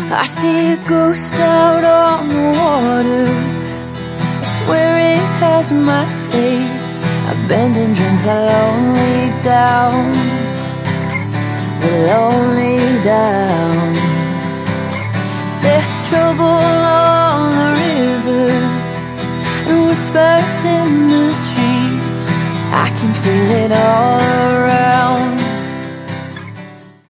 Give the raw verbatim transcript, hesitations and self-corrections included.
I see a ghost out on the water. I swear it has my face. I bend and drink the lonely down, the lonely down. There's trouble on the river and whispers in the trees. I can feel it all